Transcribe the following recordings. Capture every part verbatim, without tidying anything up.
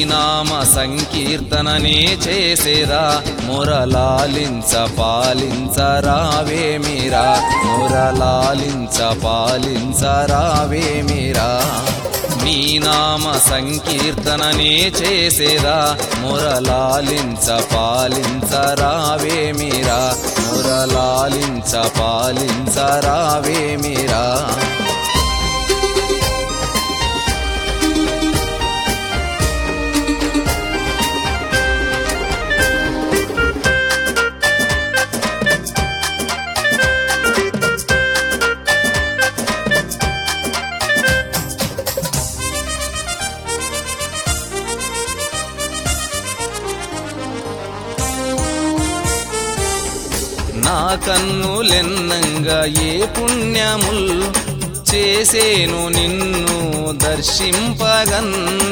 నామ సంకీర్తననే చేసేదా మురలాలించ పాలించరావేమిరా మురలాలించ పాలించరావేమిరా నీ నామ సంకీర్తననే చేసేదా మురలాలించ పాలించరావేమిరా మురలాలించ పాలించరావేమిరా నా కన్నులెన్నంగా ఏ పుణ్యముల్ చేసేను నిన్ను దర్శింపగన్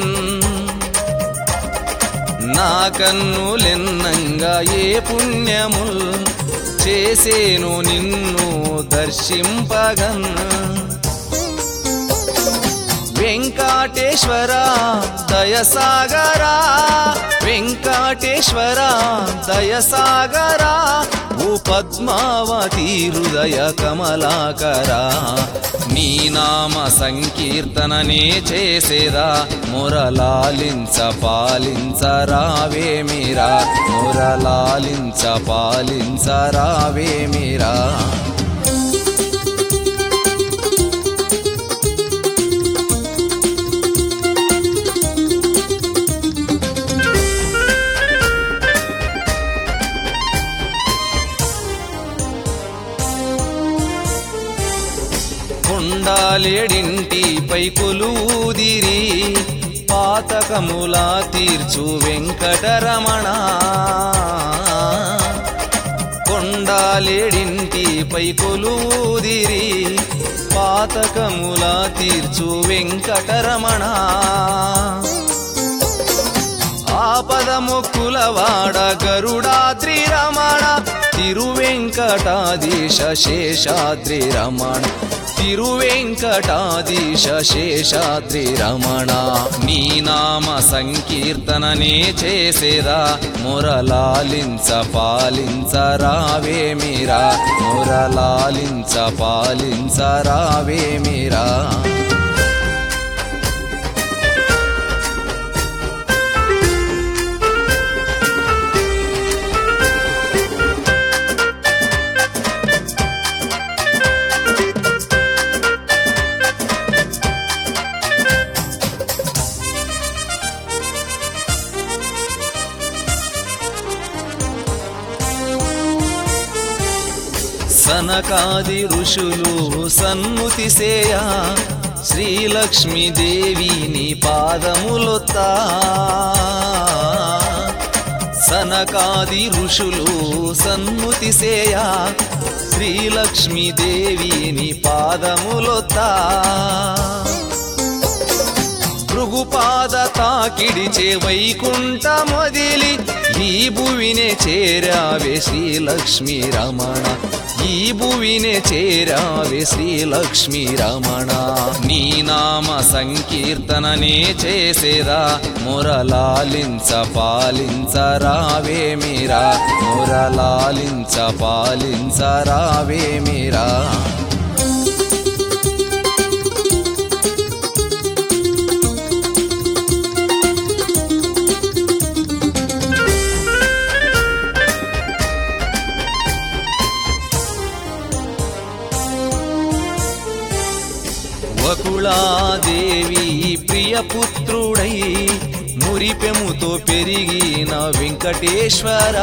నా కన్నులెన్నంగా ఏ పుణ్యముల్ చేసేను నిన్ను దర్శింపగన్ వెంకటేశ్వర దయసాగరా వెంకటేశ్వర దయసాగరా ఓ పద్మావతి హృదయ కమలాకరా నీ నామ సంకీర్తననే చేసేదా మురలాలించ పాలించరావేమిరా మురలాలించ పాలించరావేమిరా కొండాలేడింటిపై కొలువుదిరి పాతకములా తీర్చు వెంకటరమణ కొండాలేడింటిపై కొలువుదిరి పాతకములా తీర్చు వెంకటరమణ ఆపద మొక్కులవాడ గరుడాద్రి రమణ తిరువెంకటాధీశ శేషాద్రి రమణ తిరువెంకటాధీశ శేషాద్రి రమణ నీ నామ సంకీర్తననే చేసేదా మురలాలించ పాలించరావేమిరా మురలాలించ పాలించరావేమిరా సనకాది ఋషులు సన్ముతి సేయ శ్రీలక్ష్మీదేవిని పాదములొత్తా సనకాది ఋషులు సన్ముతి సేయ శ్రీలక్ష్మీదేవిని పాదములొత్తా భృగుపాద తాకిడిచే వైకుంఠ మొదిలి ఈ భువినే చేరావే శ్రీలక్ష్మీ రమణ ఈ భువినే చేరావే శ్రీలక్ష్మీ రమణ నీ నామ సంకీర్తననే చేసేదా మురలాలించ పాలించరావేమిరా మురలాలించ పాలించరావేమిరా వకుళాదేవి ప్రియపుత్రుడై మురిపెముతో పెరిగిన వెంకటేశ్వర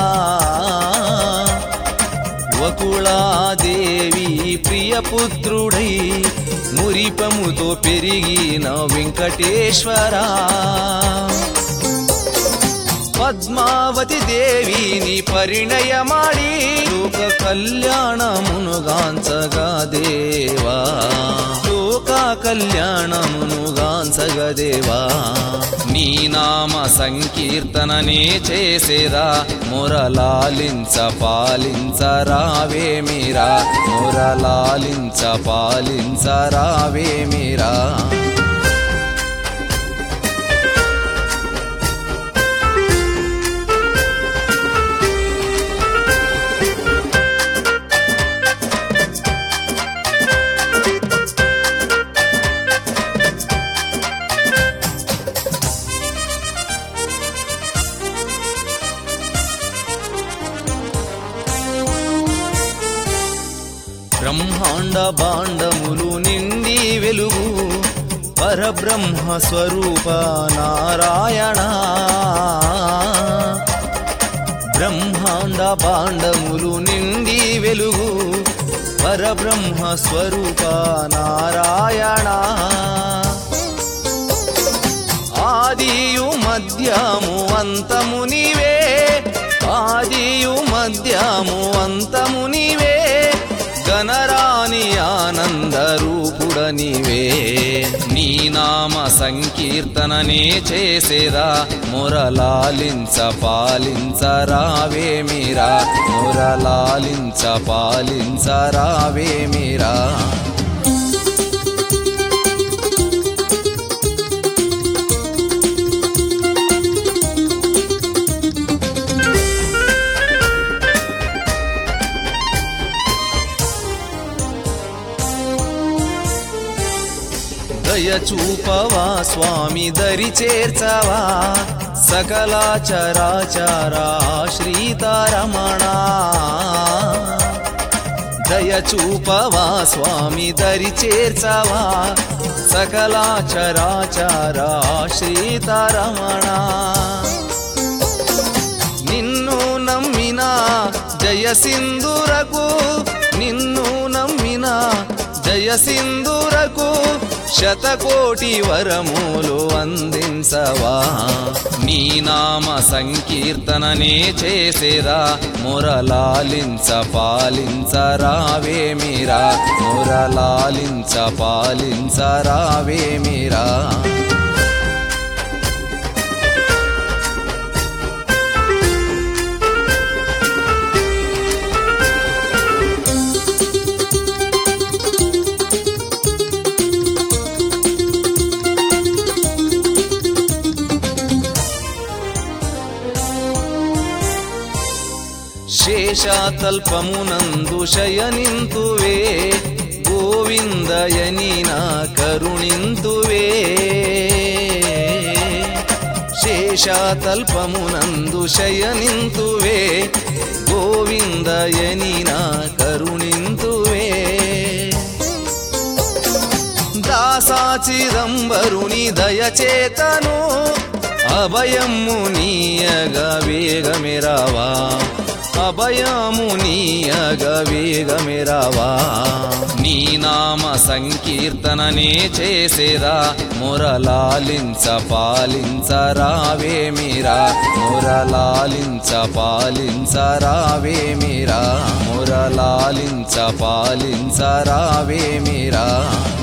వకుళాదేవి ప్రియపుత్రుడై మురిపెముతో పెరిగిన వెంకటేశ్వర పద్మావతి దేవిని పరిణయమాడి లోక కళ్యాణమునుగాంచగా దేవా లోక కళ్యాణమునుగాంచగా దేవా నీ నామ సంకీర్తననే చేసేదా మురలాలించ పాలించరావేమిరా మురలాలించ పాలించరావేమిరా బ్రహ్మాండ బాండములు నిండి వెలుగు పరబ్రహ్మ స్వరూప నారాయణ బ్రహ్మాండ బాండములు నిండి వెలుగు పరబ్రహ్మ స్వరూప నారాయణ ఆదియు మధ్యము అంతము నీవే ఆదియు మధ్యము అంతము నీవే గణరాని ఆనంద రూపుడ నీవే నీ నామ సంకీర్తననే చేసేదా మురలాలించ పాలించ రావే మీరా మురలాలించ పాలించ రావే మీరా దయ చూపవా స్వామి దరి చేర్చవా సకల చరాచరా శ్రీతారమణ దయ చూపవా స్వామి దరి చేర్చవా సకల చరాచరా శ్రీతారమణ నిన్ను నమ్మిన జయ సింధురకు నిన్ను నమ్మిన జయ సింధురకు శతకోటి వరములు అందించవా నీ నామ సంకీర్తననే చేసేదా మురలాలించ పాలించ రావే మీరా మురలాలించ పాలించ రావే మీరా శేషాతల్పమునందు శయనింతువే గోవిందయని నా కరుణింతువే శేషాతల్పమునందు శయనింతువే గోవిందయని నా కరుణింతువే దాసాచిదంబరుని దయచేతను అభయము నీయగా వేగమిరావా అభయము నీయగా వేగమిరావా నీ నామ సంకీర్తననే చేసేదా మురలాలించ పాలించ రావే మీరా మురలాలించ పాలించ రావే మీరా మురలాలించ పాలించ రావే మీరా